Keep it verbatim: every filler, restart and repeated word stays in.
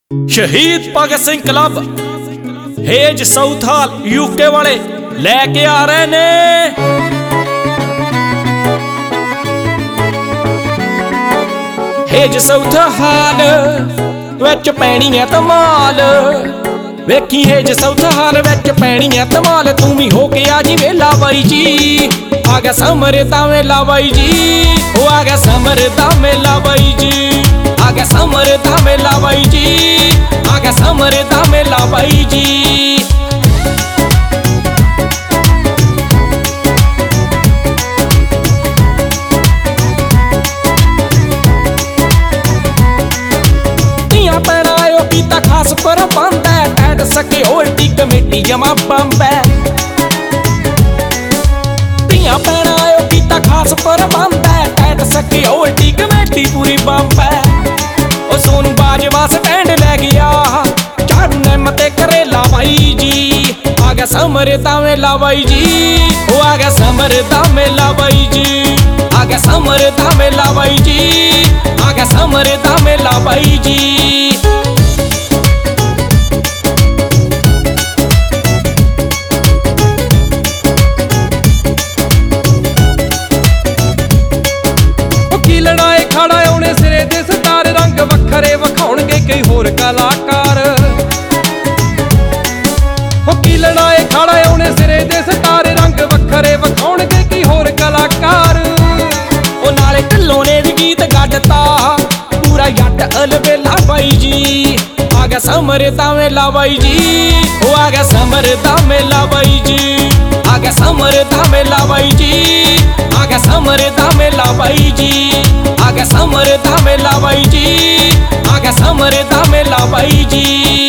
शहीद Bhagat Singh club Hayes Southall UK वाले लैके आ रहे ने। हेज साउथ हाल विच पैनी है धमाल, वेखी हेज साउथ हाल विच पैनी है धमाल। तू भी हो के आ जी वेला बाई जी, आ गया समर दा मेला बाई जी, ओ आ गया समर दा मेला बाई जी, आ गया समर दा मेला बाई जी, आ गया समर दा मेला बाई जी। खास पर बंद है टैड सिक्योरिटी कमेटी जमा बंब है। धियां भैणां आयो कीता खास पर बंद है टैड सिक्योरिटी कमेटी पूरी बंब है। ओ सोनू बाजवा स्टैंड लै गया झाड़ू ने मते करेला बाई जी, आ गया समर दा मेला बाई जी, ओ आ गया समर दा मेला बाई जी, आ गया समर दा मेला बाई जी, आ गया समर दा मेला बाई जी। खड़ा आने सिरे दे सितारे रंग वखरे विखाउणगे कई होर कलाकार। कीलना ए खड़ा आने सिरे दे सितारे रंग वखरे विखाउणगे कई होर कलाकार। ओ नाले ढिल्लों ने भी गीत गढ़ता पूरा जट अलबेला बाई जी, आ गया समर दा मेला बाई जी, ओ आ गया समर दा मेला बाई जी, आ गया समर दा मेला बाई जी, आ गया समर दा मेला बाई जी, आ गया समर दा मेला बाई जी, आ गया समर दा मेला बाई जी।